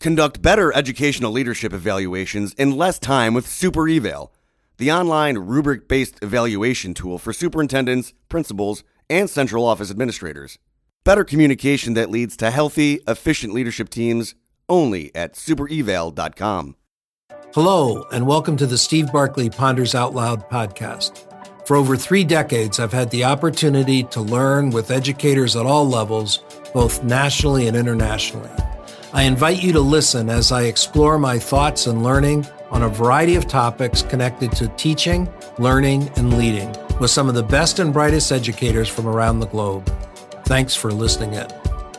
Conduct better educational leadership evaluations in less time with Super Eval, the online rubric-based evaluation tool for superintendents, principals, and central office administrators. Better communication that leads to healthy, efficient leadership teams only at supereval.com. Hello, and welcome to the Steve Barkley Ponders Out Loud podcast. For over 3 decades, I've had the opportunity to learn with educators at all levels, both nationally and internationally. I invite you to listen as I explore my thoughts and learning on a variety of topics connected to teaching, learning, and leading with some of the best and brightest educators from around the globe. Thanks for listening in.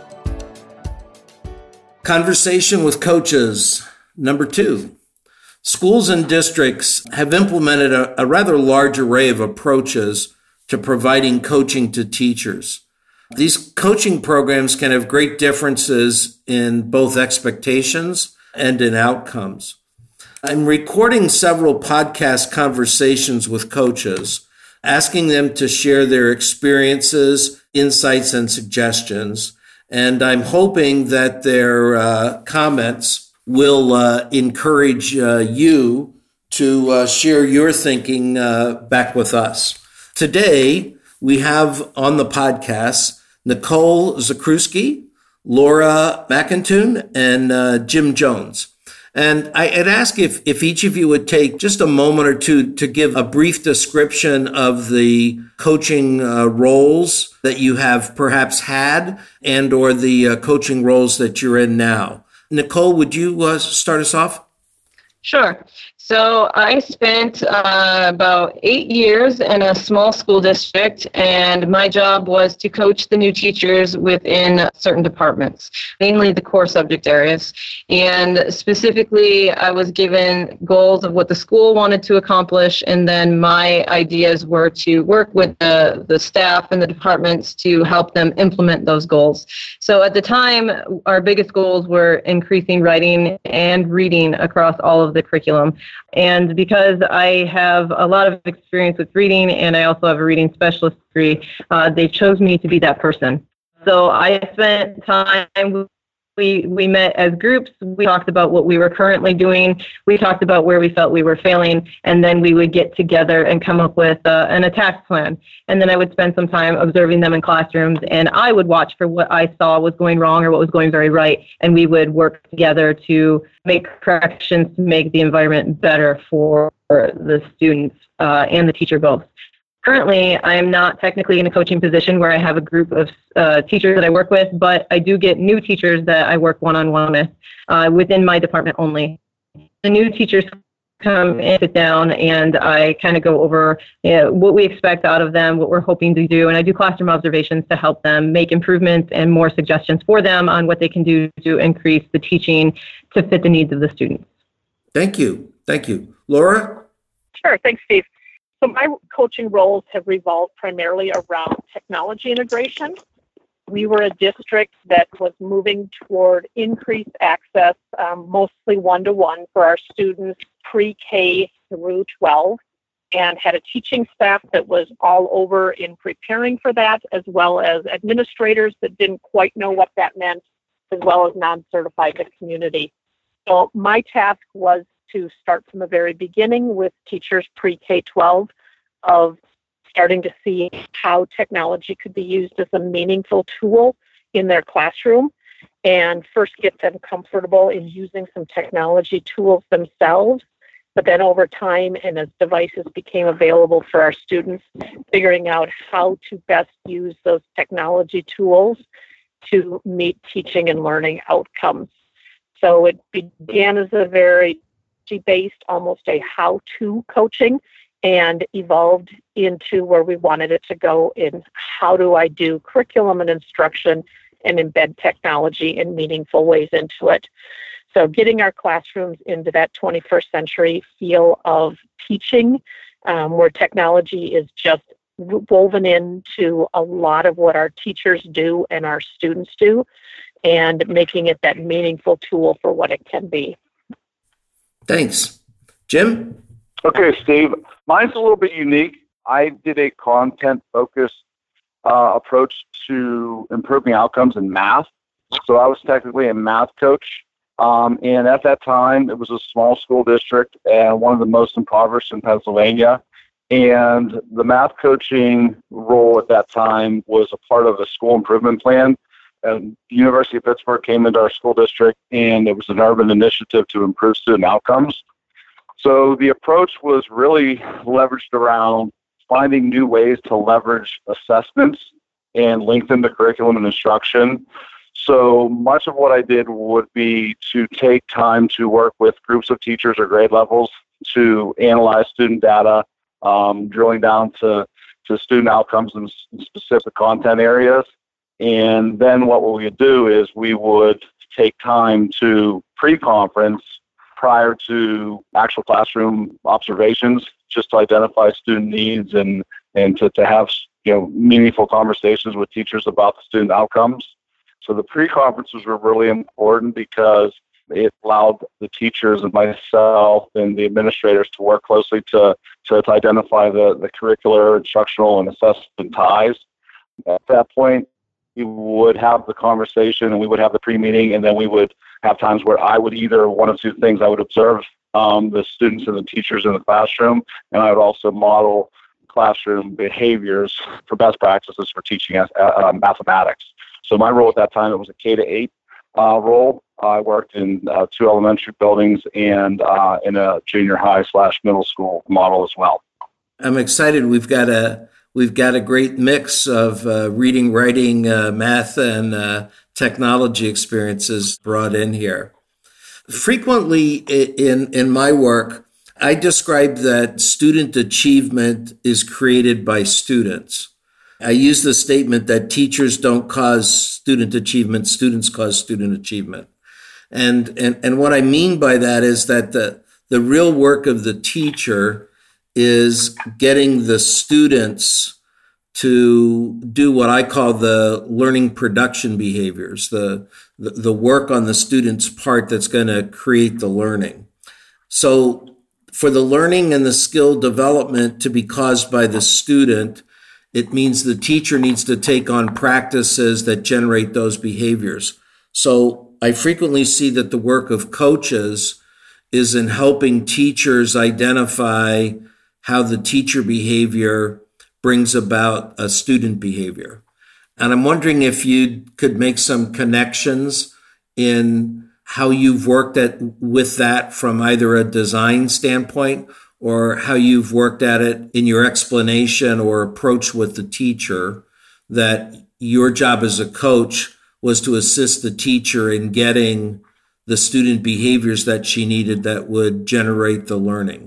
Conversation with coaches, number 2. Schools and districts have implemented a rather large array of approaches to providing coaching to teachers. These coaching programs can have great differences in both expectations and in outcomes. I'm recording several podcast conversations with coaches, asking them to share their experiences, insights, and suggestions. And I'm hoping that their comments will encourage you to share your thinking back with us. Today, we have on the podcast Nicole Zakrzewski, Laura McIntoon, and Jim Jones. And I'd ask if each of you would take just a moment or two to give a brief description of the coaching roles that you have perhaps had and or the coaching roles that you're in now. Nicole, would you start us off? Sure. So I spent about 8 years in a small school district, and my job was to coach the new teachers within certain departments, mainly the core subject areas. And specifically, I was given goals of what the school wanted to accomplish, and then my ideas were to work with the staff and the departments to help them implement those goals. So at the time, our biggest goals were increasing writing and reading across all of the curriculum. And because I have a lot of experience with reading and I also have a reading specialist degree, they chose me to be that person. So I spent time, we met as groups, we talked about what we were currently doing, we talked about where we felt we were failing, and then we would get together and come up with an attack plan. And then I would spend some time observing them in classrooms, and I would watch for what I saw was going wrong or what was going very right, and we would work together to make corrections to make the environment better for the students and the teacher both. Currently, I am not technically in a coaching position where I have a group of teachers that I work with, but I do get new teachers that I work one-on-one with within my department only. The new teachers come and sit down, and I kind of go over what we expect out of them, what we're hoping to do, and I do classroom observations to help them make improvements and more suggestions for them on what they can do to increase the teaching to fit the needs of the students. Thank you. Thank you. Laura? Sure. Thanks, Steve. So my coaching roles have revolved primarily around technology integration. We were a district that was moving toward increased access, mostly one-to-one for our students pre-K through 12, and had a teaching staff that was all over in preparing for that, as well as administrators that didn't quite know what that meant, as well as non-certified in the community. So my task was to start from the very beginning with teachers pre-K-12 of starting to see how technology could be used as a meaningful tool in their classroom, and first get them comfortable in using some technology tools themselves. But then over time, and as devices became available for our students, figuring out how to best use those technology tools to meet teaching and learning outcomes. So it began as a very based, almost a how-to coaching, and evolved into where we wanted it to go in how do I do curriculum and instruction and embed technology in meaningful ways into it. So getting our classrooms into that 21st century feel of teaching, where technology is just woven into a lot of what our teachers do and our students do, and making it that meaningful tool for what it can be. Thanks. Jim? Okay, Steve. Mine's a little bit unique. I did a content-focused approach to improving outcomes in math. So I was technically a math coach, And at that time, it was a small school district and one of the most impoverished in Pennsylvania. And the math coaching role at that time was a part of a school improvement plan. And the University of Pittsburgh came into our school district, and it was an urban initiative to improve student outcomes. So the approach was really leveraged around finding new ways to leverage assessments and lengthen the curriculum and instruction. So much of what I did would be to take time to work with groups of teachers or grade levels to analyze student data, drilling down to student outcomes in specific content areas. And then what we would do is we would take time to pre-conference prior to actual classroom observations, just to identify student needs and to have meaningful conversations with teachers about the student outcomes. So the pre-conferences were really important because it allowed the teachers and myself and the administrators to work closely to identify the curricular, instructional, and assessment ties. At that point, we would have the conversation and we would have the pre-meeting, and then we would have times where I would either one of two things. I would observe the students and the teachers in the classroom, and I would also model classroom behaviors for best practices for teaching mathematics. So my role at that time, it was a K-8 role. I worked in 2 elementary buildings and in a junior high/middle school model as well. I'm excited. We've got a great mix of reading, writing, math, and technology experiences brought in here. Frequently in my work, I describe that student achievement is created by students. I use the statement that teachers don't cause student achievement, students cause student achievement. And what I mean by that is that the real work of the teacher is getting the students to do what I call the learning production behaviors, the work on the student's part that's going to create the learning. So for the learning and the skill development to be caused by the student, it means the teacher needs to take on practices that generate those behaviors. So I frequently see that the work of coaches is in helping teachers identify how the teacher behavior brings about a student behavior. And I'm wondering if you could make some connections in how you've worked with that from either a design standpoint or how you've worked at it in your explanation or approach with the teacher, that your job as a coach was to assist the teacher in getting the student behaviors that she needed that would generate the learning.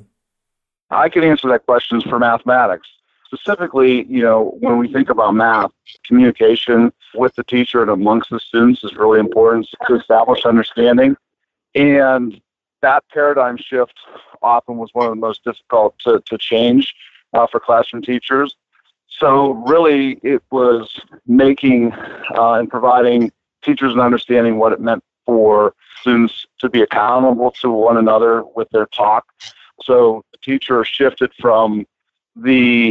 I can answer that question for mathematics. Specifically, when we think about math, communication with the teacher and amongst the students is really important to establish understanding. And that paradigm shift often was one of the most difficult to change for classroom teachers. So really, it was making and providing teachers an understanding what it meant for students to be accountable to one another with their talk. So the teacher shifted from the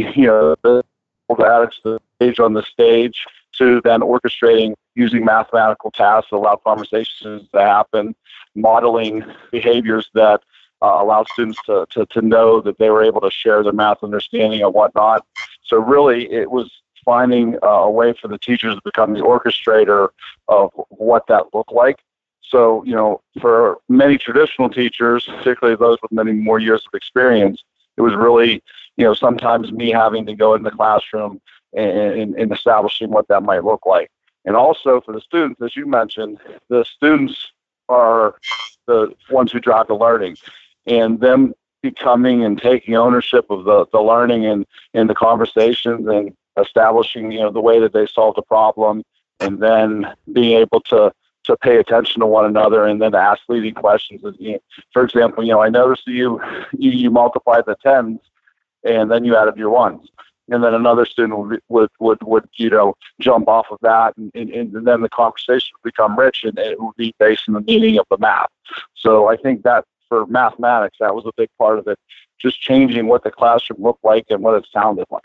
adage, the stage on the stage, to then orchestrating using mathematical tasks to allow conversations to happen, modeling behaviors that allow students to know that they were able to share their math understanding and whatnot. So really, it was finding a way for the teachers to become the orchestrator of what that looked like. So, for many traditional teachers, particularly those with many more years of experience, it was really, sometimes me having to go in the classroom and establishing what that might look like. And also for the students, as you mentioned, the students are the ones who drive the learning, and them becoming and taking ownership of the learning and the conversations and establishing, the way that they solve the problem, and then being able to pay attention to one another and then to ask leading questions. For example, I noticed you multiplied the tens and then you added your ones. And then another student would jump off of that, and then the conversation would become rich, and it would be based on the meaning of the math. So I think that for mathematics, that was a big part of it, just changing what the classroom looked like and what it sounded like.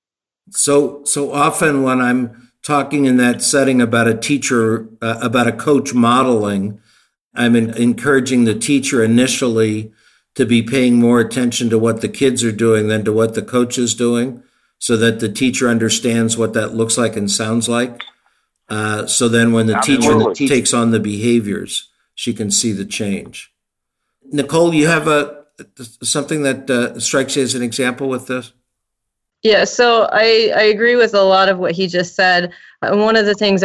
So often when I'm talking in that setting about a teacher, about a coach modeling, I'm encouraging the teacher initially to be paying more attention to what the kids are doing than to what the coach is doing, so that the teacher understands what that looks like and sounds like. So then when the teacher takes on the behaviors, she can see the change. Nicole, you have something that strikes you as an example with this? Yeah, so I agree with a lot of what he just said. And one of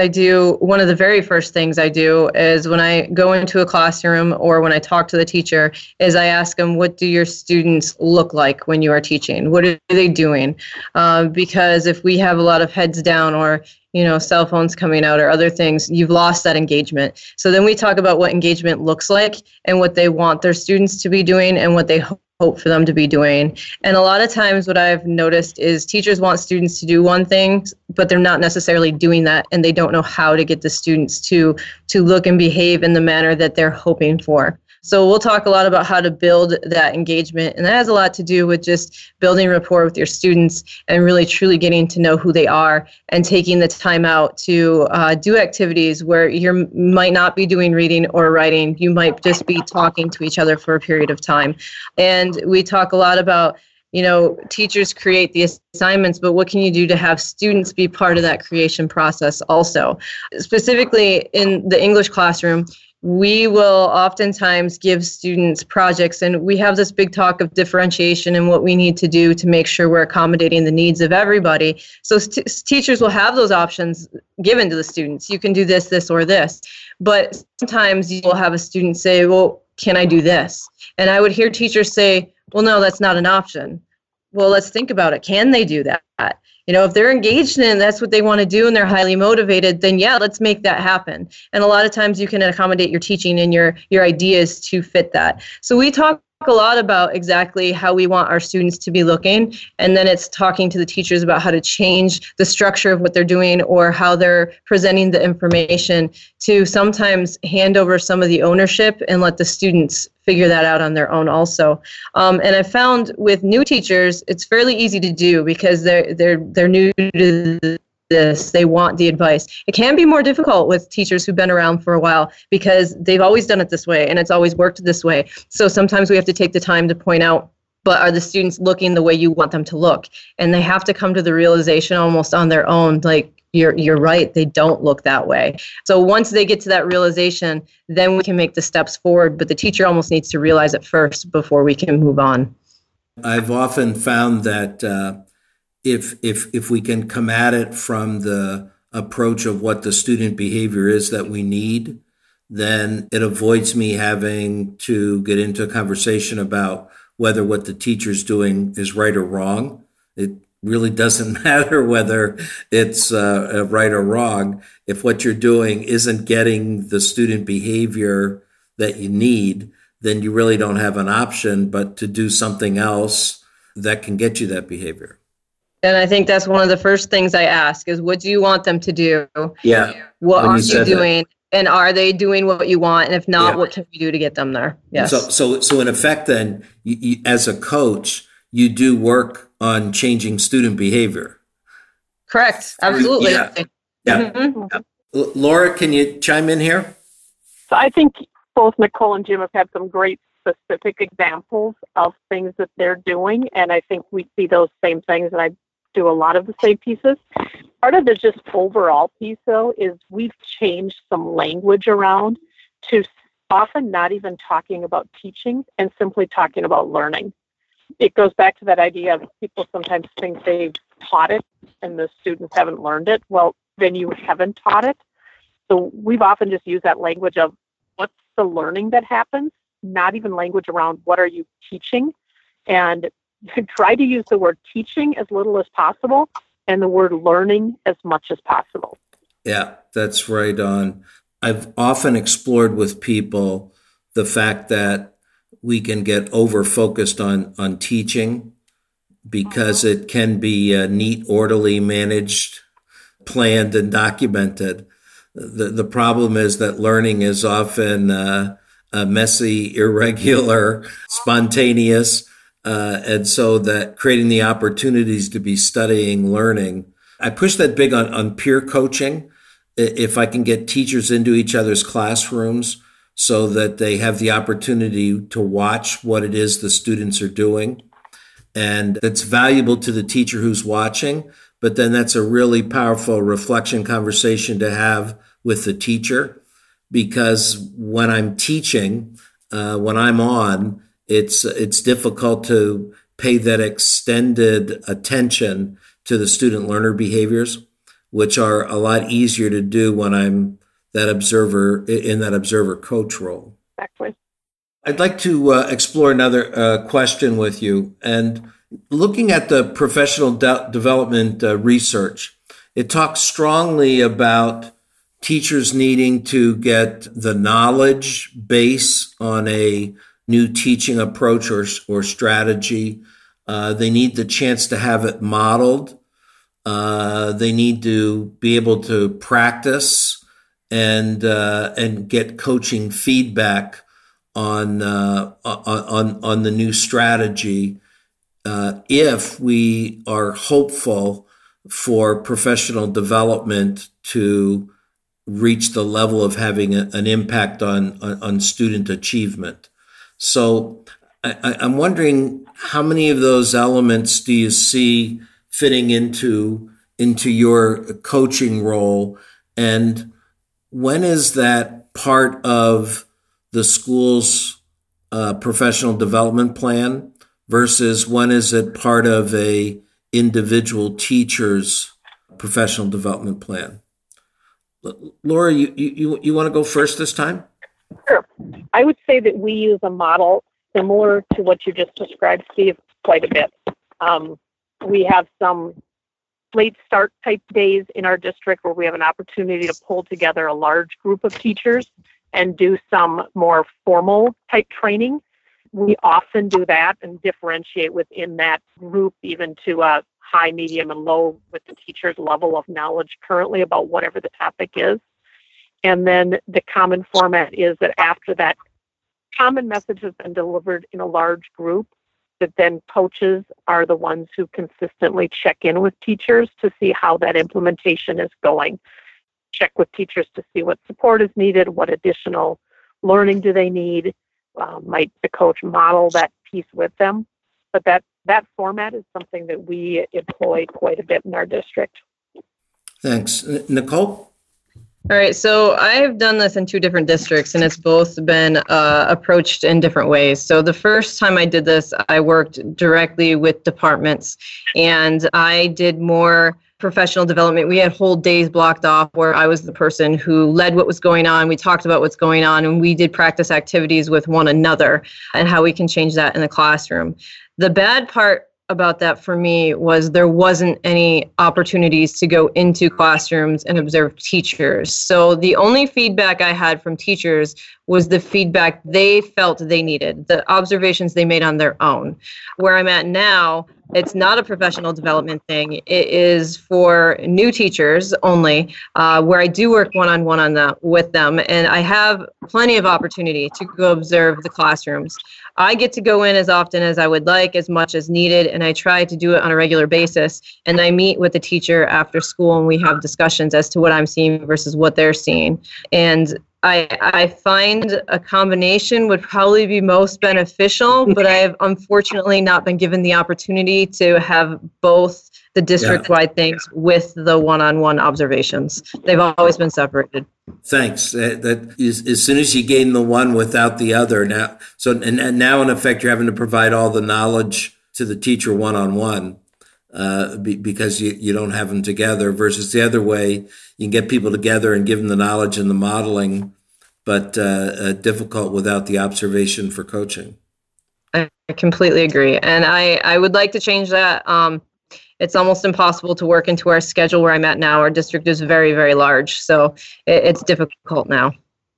the very first things I do is when I go into a classroom or when I talk to the teacher is I ask them, what do your students look like when you are teaching? What are they doing? Because if we have a lot of heads down or cell phones coming out or other things, you've lost that engagement. So then we talk about what engagement looks like and what they want their students to be doing and what they hope for them to be doing. And a lot of times what I've noticed is teachers want students to do one thing, but they're not necessarily doing that, and they don't know how to get the students to look and behave in the manner that they're hoping for. So we'll talk a lot about how to build that engagement, and that has a lot to do with just building rapport with your students and really truly getting to know who they are and taking the time out to do activities where you might not be doing reading or writing. You might just be talking to each other for a period of time. And we talk a lot about teachers create the assignments, but what can you do to have students be part of that creation process also? Specifically in the English classroom, we will oftentimes give students projects, and we have this big talk of differentiation and what we need to do to make sure we're accommodating the needs of everybody. So teachers will have those options given to the students. You can do this, this, or this. But sometimes you will have a student say, well, can I do this? And I would hear teachers say, well, no, that's not an option. Well, let's think about it. Can they do that? If they're engaged in that's what they want to do and they're highly motivated, then yeah, let's make that happen. And a lot of times you can accommodate your teaching and your ideas to fit that. So we talk a lot about exactly how we want our students to be looking, and then it's talking to the teachers about how to change the structure of what they're doing or how they're presenting the information to sometimes hand over some of the ownership and let the students figure that out on their own also. And I found with new teachers, it's fairly easy to do because they're new to this, they want the advice. It can be more difficult with teachers who've been around for a while because they've always done it this way and it's always worked this way. So sometimes we have to take the time to point out, but are the students looking the way you want them to look? And they have to come to the realization almost on their own, like, you're right, they don't look that way. So once they get to that realization, then we can make the steps forward, but the teacher almost needs to realize it first before we can move on. I've often found that if we can come at it from the approach of what the student behavior is that we need, then it avoids me having to get into a conversation about whether what the teacher's doing is right or wrong. It really doesn't matter whether it's right or wrong. If what you're doing isn't getting the student behavior that you need, then you really don't have an option but to do something else that can get you that behavior. And I think that's one of the first things I ask is, what do you want them to do? Yeah. What are you doing? And are they doing what you want? And if not, what can we do to get them there? Yes. So in effect, then, you, as a coach, you do work on changing student behavior. Correct. Absolutely. Yeah. Mm-hmm. Laura, can you chime in here? So I think both Nicole and Jim have had some great specific examples of things that they're doing. And I think we see those same things, and I do a lot of the same pieces. Part of the just overall piece, though, is we've changed some language around to often not even talking about teaching and simply talking about learning. It goes back to that idea of people sometimes think they've taught it and the students haven't learned it. Well, then you haven't taught it. So we've often just used that language of what's the learning that happens, not even language around what are you teaching, and try to use the word teaching as little as possible and the word learning as much as possible. Yeah, that's right on. I've often explored with people the fact that we can get over-focused on teaching because it can be neat, orderly, managed, planned, and documented. The problem is that learning is often messy, irregular, spontaneous, and so that creating the opportunities to be studying, learning. I push that big on peer coaching. If I can get teachers into each other's classrooms so that they have the opportunity to watch what it is the students are doing. And that's valuable to the teacher who's watching, but then that's a really powerful reflection conversation to have with the teacher, because when I'm teaching, when I'm on, it's difficult to pay that extended attention to the student learner behaviors, which are a lot easier to do when I'm that observer in that observer coach role. Exactly. I'd like to explore another question with you. And looking at the professional development research, it talks strongly about teachers needing to get the knowledge base on a new teaching approach or strategy. They need the chance to have it modeled. They need to be able to practice and get coaching feedback on the new strategy. If we are hopeful for professional development to reach the level of having an impact on student achievement. So I'm wondering, how many of those elements do you see fitting into your coaching role, and when is that part of the school's professional development plan versus when is it part of a individual teacher's professional development plan? Laura, you want to go first this time? Sure. I would say that we use a model similar to what you just described, Steve, quite a bit. We have some late start type days in our district where we have an opportunity to pull together a large group of teachers and do some more formal type training. We often do that and differentiate within that group even to a high, medium, and low with the teacher's level of knowledge currently about whatever the topic is. And then the common format is that after that common message has been delivered in a large group, that then coaches are the ones who consistently check in with teachers to see how that implementation is going. Check with teachers to see what support is needed, what additional learning do they need. Might the coach model that piece with them? But that format is something that we employ quite a bit in our district. Thanks. Nicole? All right, so I've done this in two different districts, and it's both been approached in different ways. So the first time I did this, I worked directly with departments, and I did more professional development. We had whole days blocked off where I was the person who led what was going on. We talked about what's going on, and we did practice activities with one another and how we can change that in the classroom. The bad part about that for me was there wasn't any opportunities to go into classrooms and observe teachers. So the only feedback I had from teachers was the feedback they felt they needed, the observations they made on their own. Where I'm at now, it's not a professional development thing. It is for new teachers only, where I do work one-on-one with them, and I have plenty of opportunity to go observe the classrooms. I get to go in as often as I would like, as much as needed, and I try to do it on a regular basis. And I meet with the teacher after school, and we have discussions as to what I'm seeing versus what they're seeing. And I find a combination would probably be most beneficial, but I have unfortunately not been given the opportunity to have both the district-wide things with the one-on-one observations. They've always been separated. Thanks. That is, as soon as you gain the one without the other now. So and now in effect you're having to provide all the knowledge to the teacher one-on-one because you don't have them together. Versus the other way, you can get people together and give them the knowledge and the modeling, but difficult without the observation for coaching. I completely agree, and I would like to change that. It's almost impossible to work into our schedule where I'm at now. Our district is very, very large, so it's difficult now.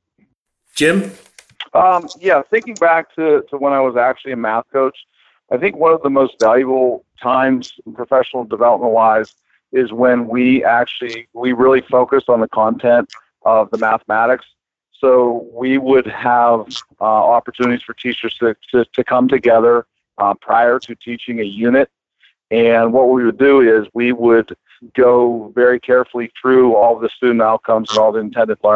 Jim? Thinking back to when I was actually a math coach, I think one of the most valuable times professional development-wise is when we really focused on the content of the mathematics. So we would have opportunities for teachers to come together prior to teaching a unit. And what we would do is we would go very carefully through all the student outcomes and all the intended learning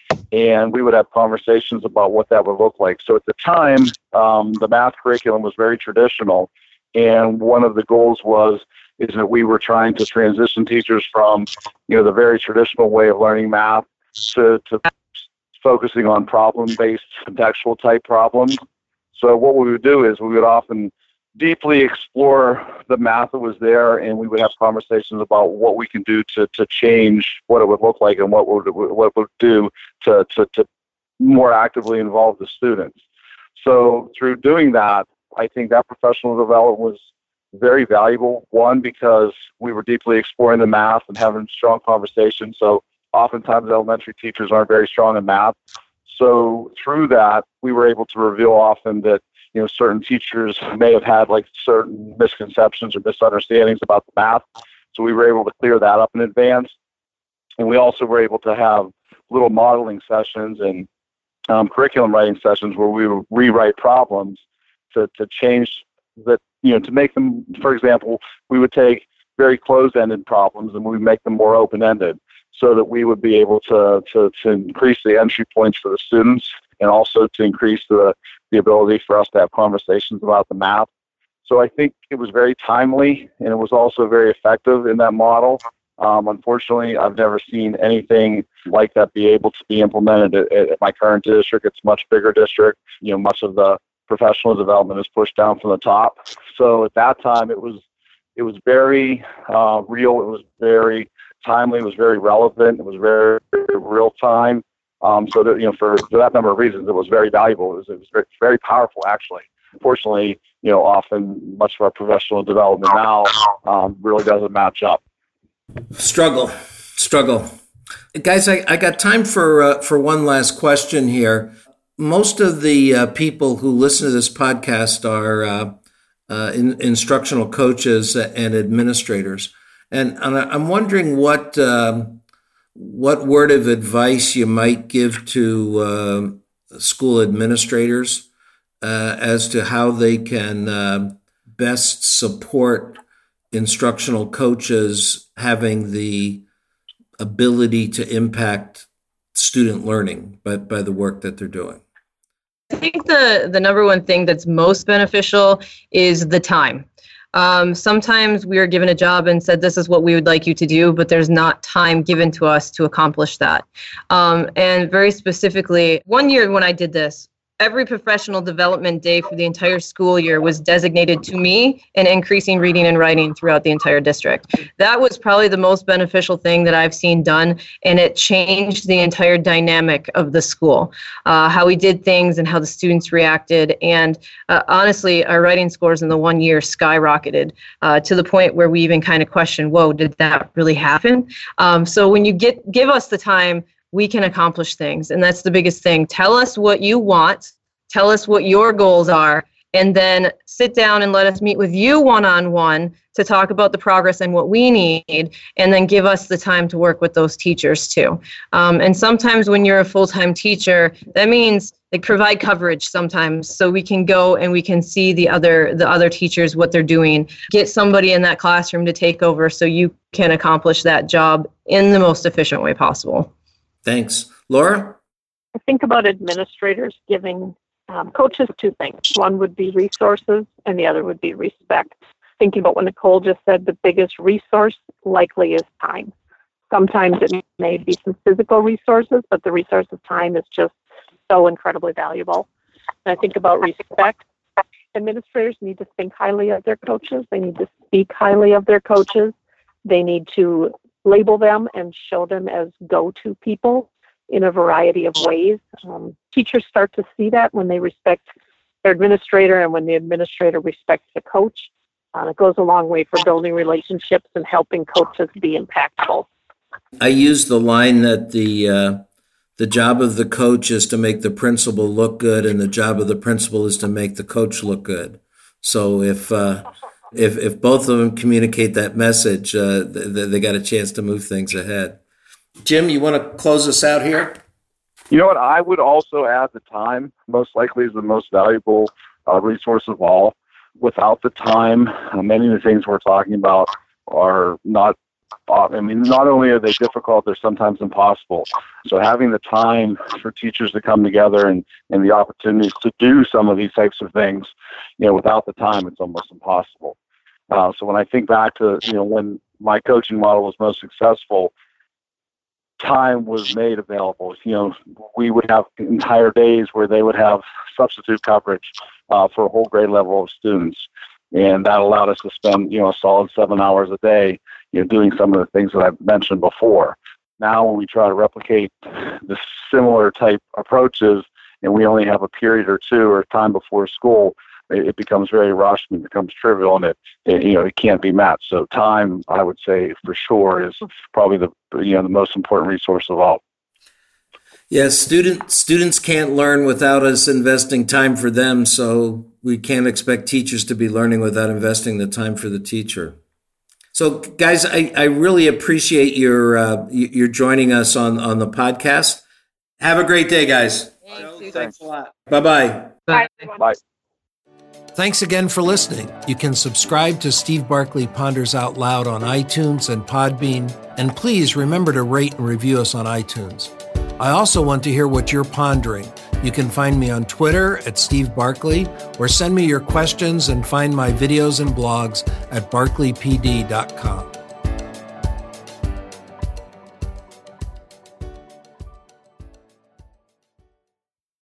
and we would have conversations about what that would look like. So at the time, the math curriculum was very traditional, and one of the goals is that we were trying to transition teachers from, the very traditional way of learning math to focusing on problem-based contextual type problems. So what we would do is we would often deeply explore the math that was there, and we would have conversations about what we can do to change what it would look like and what would do to more actively involve the students. So through doing that, I think that professional development was very valuable. One, because we were deeply exploring the math and having strong conversations. So oftentimes elementary teachers aren't very strong in math. So through that, we were able to reveal often that, certain teachers may have had like certain misconceptions or misunderstandings about the math. So we were able to clear that up in advance. And we also were able to have little modeling sessions and curriculum writing sessions where we would rewrite problems to change that, to make them, for example, we would take very closed-ended problems and we would make them more open-ended so that we would be able to increase the entry points for the students and also to increase the ability for us to have conversations about the math. So I think it was very timely and it was also very effective in that model. Unfortunately, I've never seen anything like that be able to be implemented at my current district. It's a much bigger district. Much of the professional development is pushed down from the top. So at that time, it was very real. It was very timely. It was very relevant. It was very real time. So that, for that number of reasons, it was very valuable. It was very, very powerful, actually. Unfortunately, often much of our professional development now really doesn't match up. Struggle. Guys, I got time for one last question here. Most of the people who listen to this podcast are instructional coaches and administrators. And I'm wondering what word of advice you might give to school administrators as to how they can best support instructional coaches having the ability to impact student learning by the work that they're doing. I think the number one thing that's most beneficial is the time. Sometimes we are given a job and said, this is what we would like you to do, but there's not time given to us to accomplish that. And very specifically, one year when I did this, every professional development day for the entire school year was designated to me and increasing reading and writing throughout the entire district. That was probably the most beneficial thing that I've seen done, and it changed the entire dynamic of the school, how we did things and how the students reacted. And honestly, our writing scores in the 1 year skyrocketed to the point where we even kind of questioned, whoa, did that really happen? So when you give us the time, we can accomplish things. And that's the biggest thing. Tell us what you want. Tell us what your goals are. And then sit down and let us meet with you one-on-one to talk about the progress and what we need. And then give us the time to work with those teachers too. And sometimes when you're a full-time teacher, that means provide coverage sometimes so we can go and we can see the other teachers, what they're doing. Get somebody in that classroom to take over so you can accomplish that job in the most efficient way possible. Thanks. Laura? I think about administrators giving coaches two things. One would be resources and the other would be respect. Thinking about what Nicole just said, the biggest resource likely is time. Sometimes it may be some physical resources, but the resource of time is just so incredibly valuable. And I think about respect. Administrators need to think highly of their coaches. They need to speak highly of their coaches. They need to label them and show them as go-to people in a variety of ways. Teachers start to see that when they respect their administrator and when the administrator respects the coach. It goes a long way for building relationships and helping coaches be impactful. I use the line that the job of the coach is to make the principal look good, and the job of the principal is to make the coach look good. So if both of them communicate that message, they got a chance to move things ahead. Jim, you want to close us out here? You know what? I would also add the time. Most likely is the most valuable resource of all. Without the time, many of the things we're talking about are not I mean, not only are they difficult, they're sometimes impossible. So having the time for teachers to come together and the opportunities to do some of these types of things, without the time, it's almost impossible. So when I think back to, when my coaching model was most successful, time was made available. We would have entire days where they would have substitute coverage for a whole grade level of students. And that allowed us to spend, a solid 7 hours a day, doing some of the things that I've mentioned before. Now, when we try to replicate the similar type approaches, and we only have a period or two or time before school, it becomes very rushed and it becomes trivial, and it can't be matched. So time, I would say for sure, is probably the most important resource of all. Yes, students can't learn without us investing time for them, so we can't expect teachers to be learning without investing the time for the teacher. So, guys, I really appreciate your joining us on the podcast. Have a great day, guys. Thanks a lot. Bye-bye. Bye. Bye. Thanks again for listening. You can subscribe to Steve Barkley Ponders Out Loud on iTunes and Podbean, and please remember to rate and review us on iTunes. I also want to hear what you're pondering. You can find me on Twitter at Steve Barkley, or send me your questions and find my videos and blogs at barkleypd.com.